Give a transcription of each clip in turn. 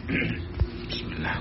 بسم الله.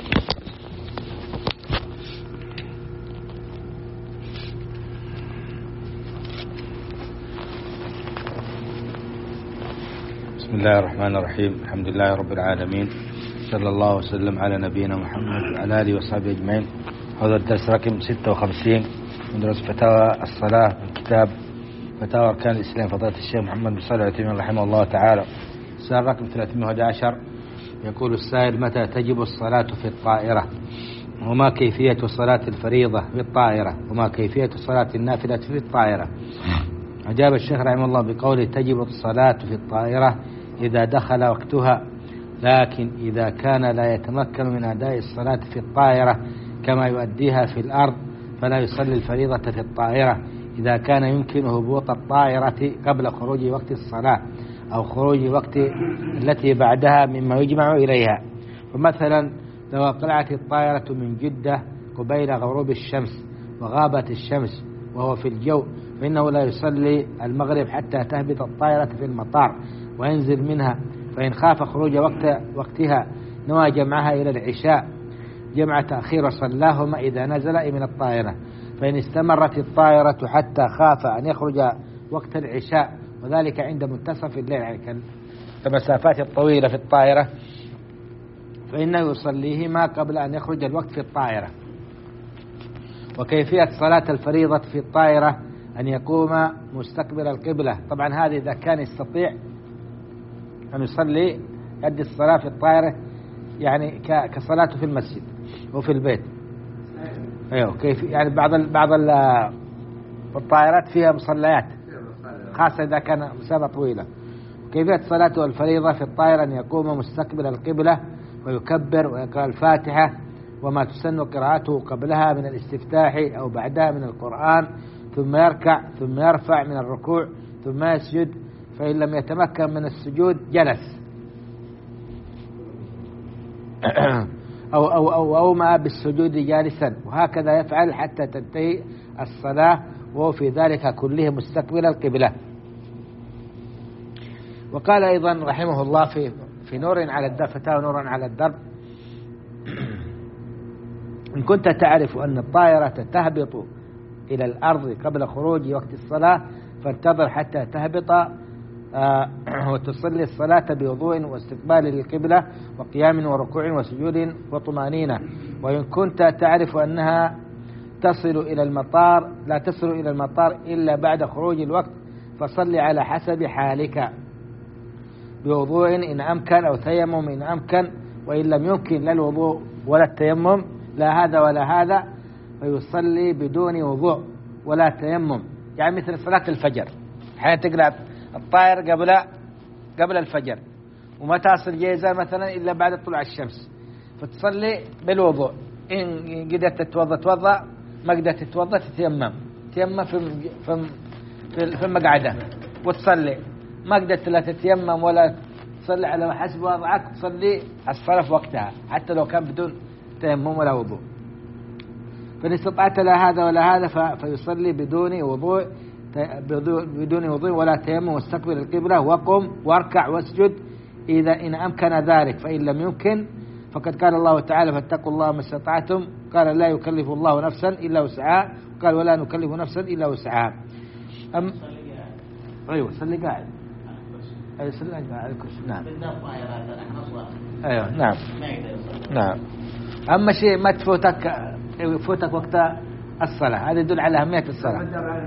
بسم الله الرحمن الرحيم. الحمد لله رب العالمين، صلى الله وسلم على نبينا محمد وعلى آله وصحبه أجمعين. هذا الدرس رقم 56 من دروس فتاوى الصلاة من كتاب فتاوى أركان الإسلام فضيلة الشيخ محمد بن صالح العثيمين رحمه الله تعالى. السؤال رقم 311 يقول السائل: متى تجب الصلاة في الطائرة؟ وما كيفية صلاة الفريضة في الطائرة؟ وما كيفية صلاة النافلة في الطائرة؟ أجاب الشيخ رحمه الله بقوله: تجب الصلاة في الطائرة إذا دخل وقتها، لكن إذا كان لا يتمكن من أداء الصلاة في الطائرة كما يؤديها في الأرض فلا يصلي الفريضة في الطائرة إذا كان يمكن هبوط الطائرة قبل خروج وقت الصلاة أو خروج وقت التي بعدها مما يجمع إليها. فمثلا لو أقلعت الطائرة من جدة قبيل غروب الشمس وغابت الشمس وهو في الجو، فإنه لا يصلي المغرب حتى تهبط الطائرة في المطار وينزل منها، فإن خاف خروج وقتها نوى جمعها إلى العشاء جمع تأخير وصلاهما إذا نزل من الطائرة. فإن استمرت الطائرة حتى خاف أن يخرج وقت العشاء، وذلك عند منتصف الليل، يعني المسافات الطويلة في الطائرة، فإنه يصليهما قبل أن يخرج الوقت في الطائرة. وكيفية صلاة الفريضة في الطائرة أن يقوم مستقبل القبلة. طبعا هذه إذا كان يستطيع أن يصلي يؤدي الصلاة في الطائرة، يعني كصلاته في المسجد وفي البيت. أيوه، كيف يعني بعض الطائرات فيها مصليات خاصة إذا كان مسافة طويلة. كيفية صلاته الفريضة في الطائرة أن يقوم مستقبل القبلة ويكبر ويقرأ الفاتحة وما تسن قراءته قبلها من الاستفتاح أو بعدها من القرآن، ثم يركع ثم يرفع من الركوع ثم يسجد، فإن لم يتمكن من السجود جلس أو ما بالسجود جالسا، وهكذا يفعل حتى تنتهي الصلاة وهو في ذلك كله مستقبل القبلة. وقال أيضا رحمه الله في نور على الدرب، فتاوى نور على الدرب: إن كنت تعرف أن الطائرة تهبط إلى الأرض قبل خروج وقت الصلاة فانتظر حتى تهبط وتصلي الصلاة بوضوء واستقبال للقبلة وقيام وركوع وسجود وطمأنينة. وإن كنت تعرف أنها تصل إلى المطار لا تصل إلى المطار إلا بعد خروج الوقت فصل على حسب حالك بوضوء إن أمكن أو تيمم إن أمكن، وإن لم يمكن لا الوضوء ولا التيمم، لا هذا ولا هذا، فيصلي بدون وضوء ولا تيمم. يعني مثل صلاة الفجر، حين تقلع الطائر قبل الفجر وما تصل جيزة مثلا إلا بعد طلوع الشمس، فتصلي بالوضوء. إن قدرت تتوضأ، ما قدرت تتوضأ تتيمم في المقعدة وتصلي. ما قدرت لا تتيمم ولا تصلي على حسب وضعك، تصلي الصلاة في وقتها حتى لو كان بدون تيمم ولا وضوء. فإن استطعت لا هذا ولا هذا فيصلي بدون وضوء ولا تيمم واستقبل القبلة وقم واركع واسجد إذا إن أمكن ذلك. فإن لم يمكن فقد قال الله تعالى: فاتقوا الله ما استطعتم. قال: لا يكلف الله نفسا إلا وسعها، قال: ولا نكلف نفسا إلا وسعها. أيوة صلي قاعد. أيوة صلي قاعد. نعم. أيوة نعم. نعم. أما شيء ما يفوتك وقت الصلاة، هذا يدل على أهمية الصلاة.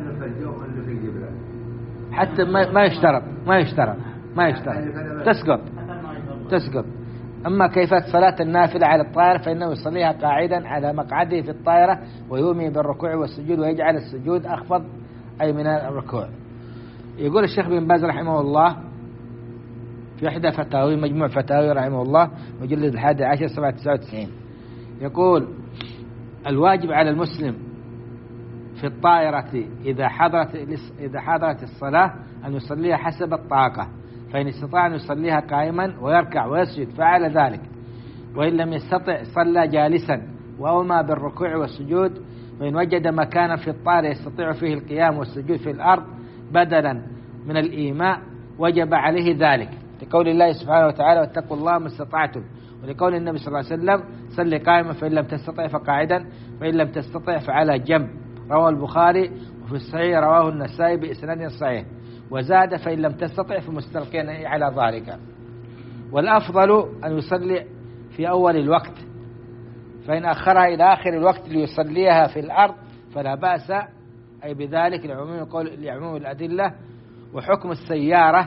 حتى ما يشترط تسقط. أما كيفية صلاة النافلة على الطائرة فإنه يصليها قاعدا على مقعده في الطائرة ويومي بالركوع والسجود ويجعل السجود أخفض أي من الركوع. يقول الشيخ بن باز رحمه الله في إحدى فتاوي مجموع فتاوي رحمه الله مجلد 11 صفحة 99، يقول: الواجب على المسلم في الطائرة إذا حضرت الصلاة أن يصليها حسب الطاقة، فإن استطاع أن يصليها قائما ويركع ويسجد فعل ذلك، وإن لم يستطع صلى جالسا وأومى بالركوع والسجود. وإن وجد مكانا في الطائرة يستطيع فيه القيام والسجود في الأرض بدلا من الإيماء وجب عليه ذلك. لقول الله سبحانه وتعالى واتقوا الله ما استطعتم، ولقول النبي صلى الله عليه وسلم صل قائما فإن لم تستطع فقاعدا فإن لم تستطع فعلى جنب، رواه البخاري، وفي الصحيح رواه النسائي بإسناد صحيح، وزاد فإن لم تستطع فمستلقيا على ظهرك. والأفضل أن يصلي في أول الوقت، فإن أخرها إلى آخر الوقت ليصليها في الأرض فلا بأس، أي بذلك لعموم الأدلة. وحكم السيارة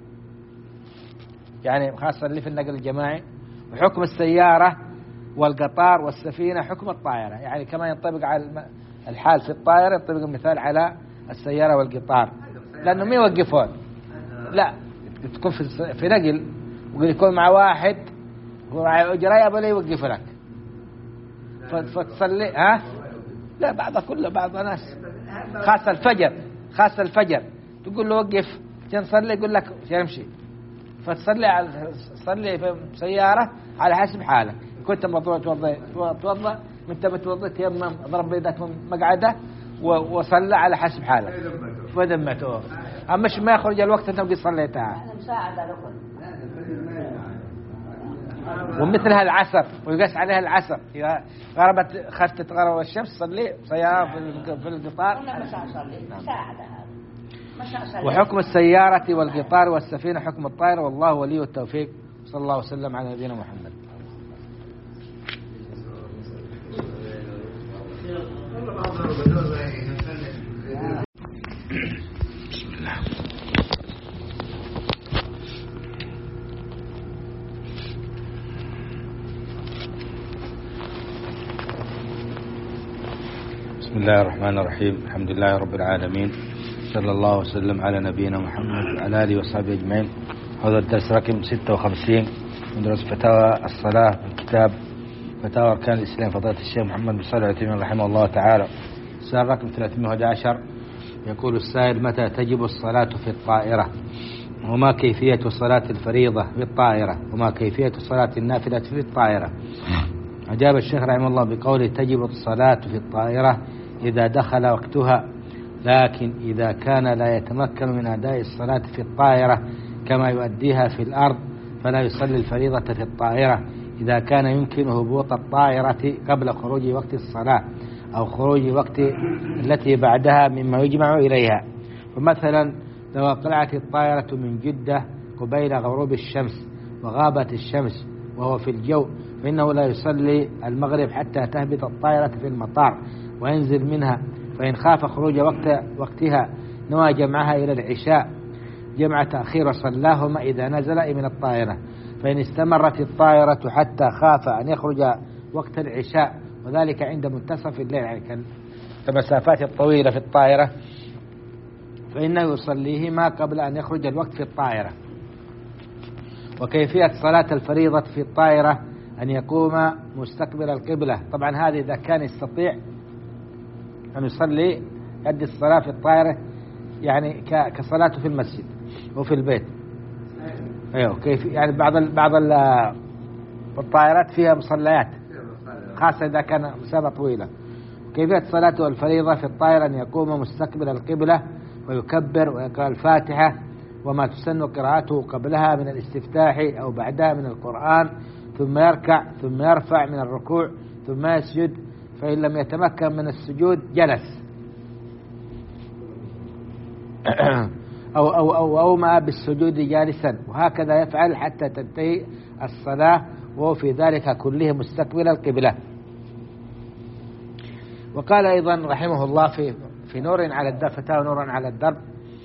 يعني خاصة اللي في النقل الجماعي، وحكم السيارة والقطار والسفينة حكم الطائرة، يعني كما ينطبق على الحال في الطائرة ينطبق المثال على السيارة والقطار، لأنه ما يوقفون، لا تكون في نقل ويكون مع واحد وراعي أجرة يبغى يوقف لك فتصلي لا بعض الناس خاصة الفجر تقول له وقف نصلي يقول لك يمشي، تصلي في سيارة على حسب حالك، كنت توضأ انت متوضئ تيمم ضرب يدك مقعدة وصلى على حسب حالك فذمته، أما مش ما يخرج الوقت انت بقي صليتها. ومثلها العصر ويقاس عليها العصر إذا غربت خفتت غرب الشمس صلي سيارة في القطار. وحكم السيارة والقطار والسفينة حكم الطائرة، والله ولي التوفيق. صلى الله وسلم على نبينا محمد. بسم الله. بسم الله الرحمن الرحيم، الحمد لله رب العالمين، صلى الله وسلم على نبينا محمد وعلى آله وصحبه أجمعين. هذا الدرس رقم 56 من دروس فتاوى الصلاة من كتاب فتاوى أركان الإسلام فضيلة الشيخ محمد بن صالح العثيمين رحمه الله تعالى. السؤال رقم 311 يقول السائل: متى تجب الصلاة في الطائرة؟ وما كيفية صلاة الفريضة في الطائرة؟ وما كيفية صلاة النافلة في الطائرة؟ أجاب الشيخ رحمه الله بقوله: تجب الصلاة في الطائرة إذا دخل وقتها، لكن إذا كان لا يتمكن من أداء الصلاة في الطائرة كما يؤديها في الأرض فلا يصلي الفريضة في الطائرة إذا كان يمكن هبوط الطائرة قبل خروج وقت الصلاة أو خروج وقت التي بعدها مما يجمع إليها. فمثلا لو قلعت الطائرة من جدة قبيل غروب الشمس وغابت الشمس وهو في الجو فإنه لا يصلي المغرب حتى تهبط الطائرة في المطار وينزل منها، فإن خاف خروج وقتها نوى جمعها إلى العشاء جمع تأخير وصلاهما إذا نزل من الطائرة. فإن استمرت الطائرة حتى خاف أن يخرج وقت العشاء وذلك عند منتصف الليل، يعني كمسافات الطويلة في الطائرة، فإنه يصليهما قبل أن يخرج الوقت في الطائرة. وكيفية صلاة الفريضة في الطائرة أن يقوم مستقبل القبلة. طبعا هذه إذا كان يستطيع أن يصلي يؤدي الصلاة في الطائرة يعني كصلاته في المسجد وفي البيت. أيوه كيف يعني بعض الطائرات فيها مصليات خاصة إذا كان مسافة طويلة. كيفية صلاته الفريضة في الطائرة أن يقوم مستقبل القبلة ويكبر ويقرأ الفاتحة وما تسن قراءته قبلها من الاستفتاح أو بعدها من القرآن، ثم يركع ثم يرفع من الركوع ثم يسجد، فإن لم يتمكن من السجود جلس أو ما بالسجود جالسا، وهكذا يفعل حتى تنتهي الصلاة وهو في ذلك كله مستقبل القبلة. وقال أيضا رحمه الله في نور على الدرب، فتاوى نور على الدرب: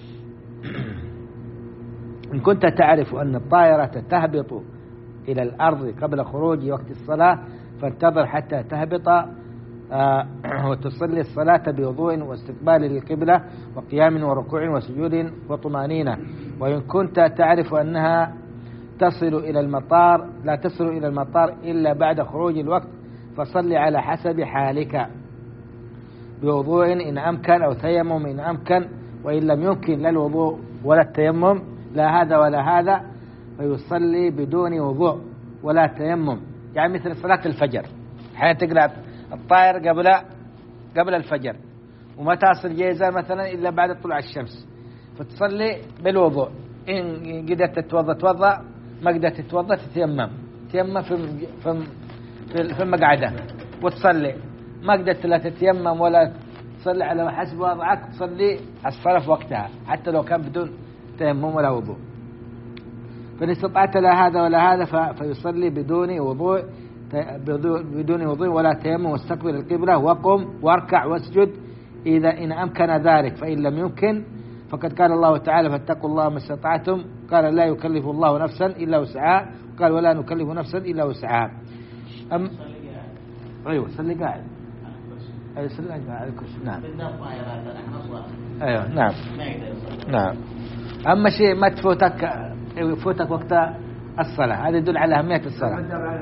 إن كنت تعرف أن الطائرة تهبط إلى الأرض قبل خروج وقت الصلاة فانتظر حتى تهبط وتصلي الصلاة بوضوء واستقبال للقبلة وقيام وركوع وسجود وطمأنينة. وإن كنت تعرف أنها تصل إلى المطار لا تصل إلى المطار إلا بعد خروج الوقت فصلي على حسب حالك بوضوء إن أمكن أو تيمم إن أمكن، وإن لم يمكن لا الوضوء ولا التيمم لا هذا ولا هذا فيصلي بدون وضوء ولا تيمم. يعني مثل صلاة الفجر، حين تقلع الطائر قبل الفجر وما تصل جيزة مثلا إلا بعد طلوع الشمس، فتصلي بالوضوء إن قدرت تتوضأ توضأ، ما قدرت تتوضأ تتيمم في المقعدة وتصلي. ما قدرت لا تتيمم ولا تصلي على حسب وضعك، تصلي الصلاة في وقتها حتى لو كان بدون تيمم ولا وضوء. فإن استطعت لا هذا ولا هذا فيصلي بدون وضوء ولا تيمم، واستقبل القبلة وقم واركع واسجد إن أمكن ذلك. فإن لم يمكن فقد قال الله تعالى فاتقوا الله ما استطعتم، قال لا يكلف الله نفسا إلا وسعها، قال ولا نكلف نفسا إلا وسعها. أيوة صلي قاعد. أيوة صلي قاعد على الكرسي. نعم. أيوة نعم. نعم. أما شيء ما يفوتك وقت الصلاة، هذا يدل على أهمية الصلاة.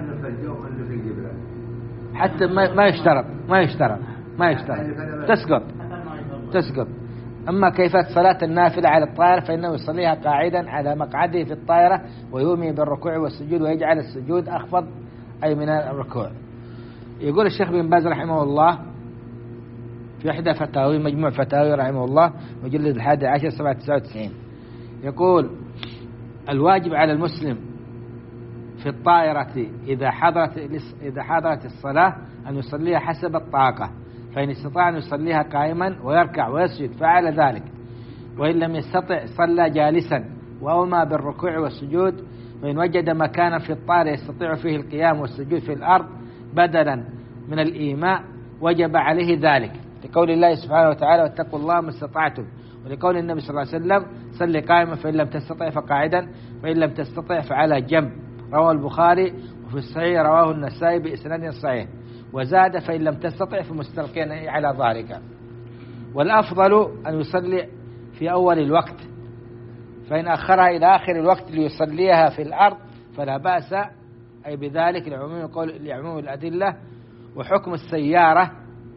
حتى ما يشترط تسقط. أما كيفية صلاة النافلة على الطائرة فإنه يصليها قاعدا على مقعده في الطائرة، ويومي بالركوع والسجود، ويجعل السجود أخفض أي من الركوع. يقول الشيخ بن باز رحمه الله في إحدى فتاوي مجموع فتاوي رحمه الله مجلد 11 799، يقول الواجب على المسلم في الطائرة إذا حضرت الصلاة أن يصليها حسب الطاقة، فإن استطاع أن يصليها قائما ويركع ويسجد فعل ذلك، وإن لم يستطع صلى جالسا وأومى بالركوع والسجود. وإن وجد مكانا في الطائرة يستطيع فيه القيام والسجود في الأرض بدلا من الإيماء وجب عليه ذلك، لقول الله سبحانه وتعالى واتقوا الله ما استطعتم، ولقول النبي صلى الله عليه وسلم صل قائما فإن لم تستطع فقاعدا فإن لم تستطع فعلى جنب، رواه البخاري، وفي الصحيح رواه النسائي بإسناد صحيح، وزاد فإن لم تستطع فمستلقيا على ظهرك. والأفضل أن يصلي في أول الوقت، فإن أخرها إلى آخر الوقت ليصليها في الأرض فلا بأس أي بذلك لعموم الأدلة. وحكم السيارة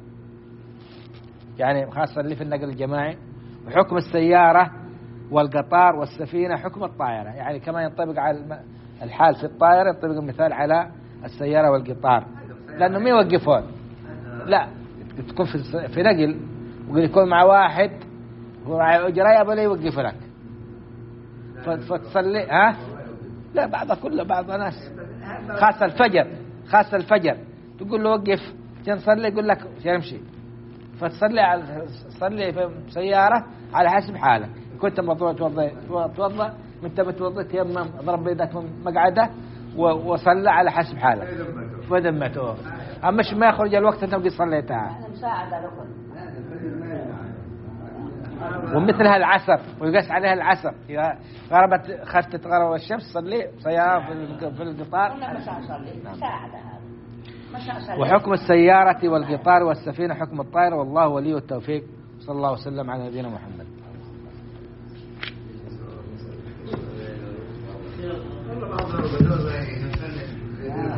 يعني خاصة اللي في النقل الجماعي، وحكم السيارة والقطار والسفينة حكم الطائرة، يعني كما ينطبق على الحال في الطائرة ينطبق المثال على السيارة والقطار، لأنه ما يوقفون، لا تكون في نقل ويكون مع واحد هو أجراء ولا يوقف لك فتصلي لا بعض الناس خاصة الفجر تقول له وقف نصلي يقول لك يمشي، تصلي في سيارة على حسب حالك. كنت مضطر توضأ من تبي توضأ تيمم ضرب يدك من مقعده وصلى على حسب حالك فدمته. أما ما يخرج الوقت أنت قد صليتها. ومثلها العصر ويقاس عليها العصر إذا خفتت غرب الشمس صلي سيارة في القطار. وحكم السيارة والقطار والسفينة حكم الطائرة، والله ولي التوفيق. صلى الله وسلم على نبينا محمد.